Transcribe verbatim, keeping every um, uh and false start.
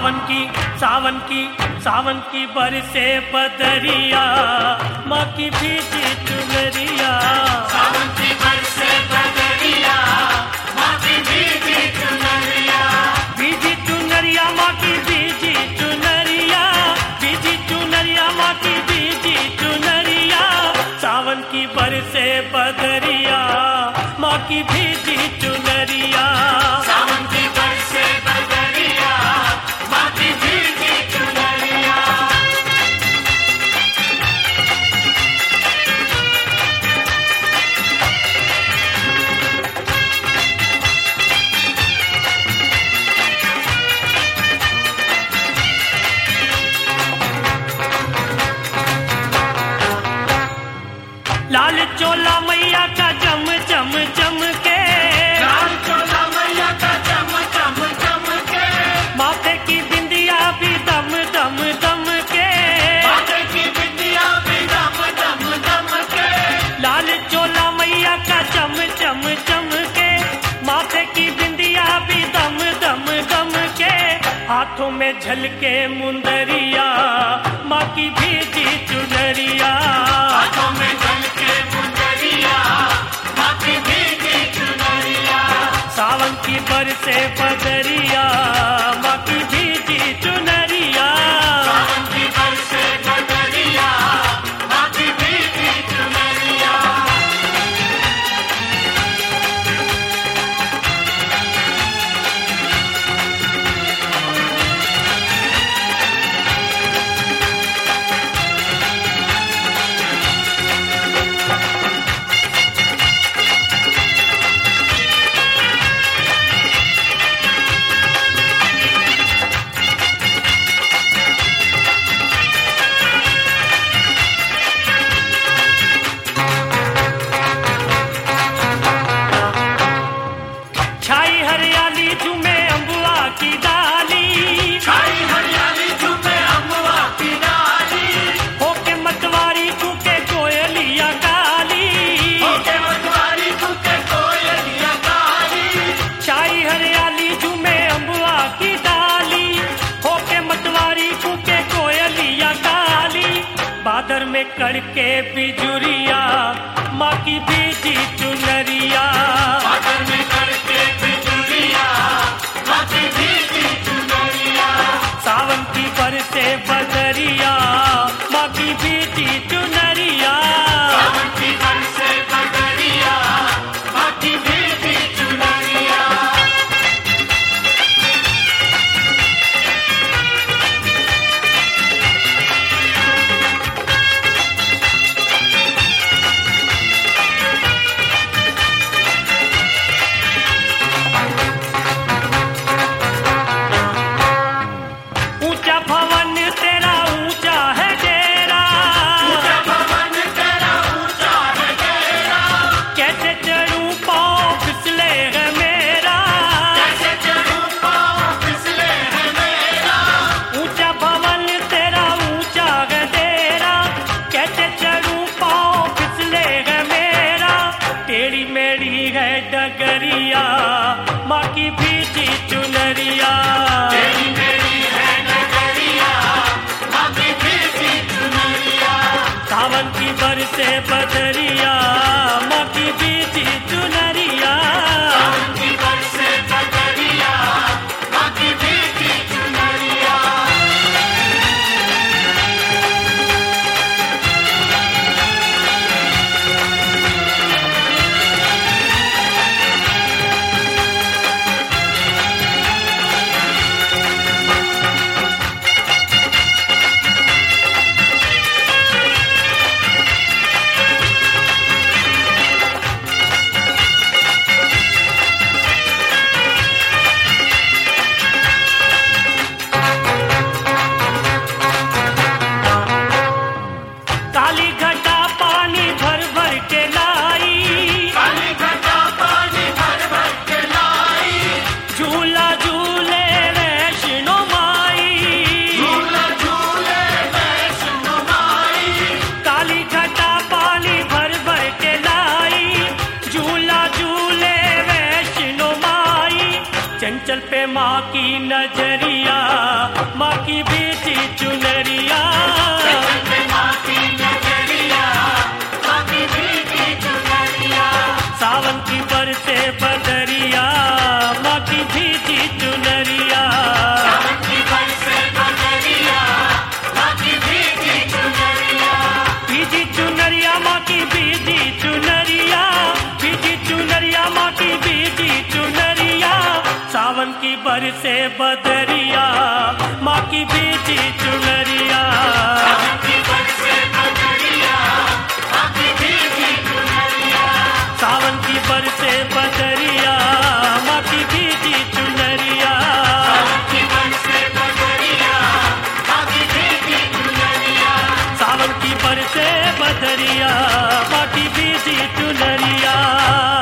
सावन की सावन की सावन की बरसे बदरिया, माँ की भीजी चुनरिया। सावन की बरसे बदरिया, माँ की भीजी चुनरिया। भीजी चुनरिया माँ की भीजी चुनरिया, भीजी चुनरिया माँ की भीजी चुनरिया। सावन की बरसे बदरिया, माँ की भीजी चुनरिया। सावन की बरसे बदरिया, माँ की भीजी चुनरिया। लाल चोला मैया का चम चम चम के, लाल चोला मैया का चम चम चम के। माथे की बिंदिया भी दम दम दम के, माथे की बिंदिया भी दम दम दम के। लाल चोला मैया का चम चम चम के, माथे की बिंदिया भी दम दम दम के। हाथों में झलके मुंदरिया, माँ की भीजी चुनरिया। हाथों में झलके मुंदरिया, माँ की भीजी चुनरिया। सावन की बरसे बदरिया, माँ की भीजी चुनरिया। सावन की बरसे बदरिया, माँ की भीजी चुनरिया। छाई हरियाली झूमे अम्बुआ की डाली, छाई हरियाली झूमे अम्बुआ की डाली। होके मतवारी कूके कोयलिया काली। होके मतवारी कूके कोयलिया काली। छाई हरियाली झूमे अम्बुआ की डाली, होके मतवारी कूके कोयलिया काली। बादर में कड़के बिजुरिया, माँ की भीजी चुनरिया। बादल में कड़के बिजुलिया, माँ की भीजी चुनरिया। सावन की बरसे बदरिया, माँ की भीजी चुनरिया। सावन की बरसे बदरिया, माँ की भीजी चुनरिया। ऊंचा भवन तेरा ऊंचा है डेरा, ऊंचा भवन तेरा ऊंचा है डेरा। कैसे चढ़ूं पाँव फिसले है मेरा। कैसे चढ़ूं पाँव फिसले है मेरा। ऊंचा भवन तेरा ऊंचा है डेरा, कैसे चढ़ूं पाँव फिसले है मेरा। टेढ़ी मेढ़ी है डगरिया, माँ की भीजी चुनरिया। तेरी मेरी है नगरिया, माँ की भीजी चुनरिया। सावन की बरसे बदरिया, माँ की भीजी चुनरिया। सावन की बरसे बदरिया, माँ की भीजी चुनरिया। काली घटा पानी भर भर के लाई, काली घटा पानी भर भर के लाई। झूला झूले वैष्णो माई। झूला झूले वैष्णो माई। काली घटा पानी भर भर के लाई, झूला झूले वैष्णो माई। चंचल पे माँ की नजरिया, की बीजी चुनरिया, सावन की बरसे बदरिया, माँ की भीजी चुनरिया, भीजी चुनरिया माँ की भीजी चुनरिया, भीजी चुनरिया माँ की भीजी चुनरिया, सावन की बरसे बदरिया, माँ की भीजी चुनरिया, सावन की बरसे बदरिया, माँ की भीजी चुनरिया, सावन की बरसे बदरिया, माँ की भीजी चुनरिया।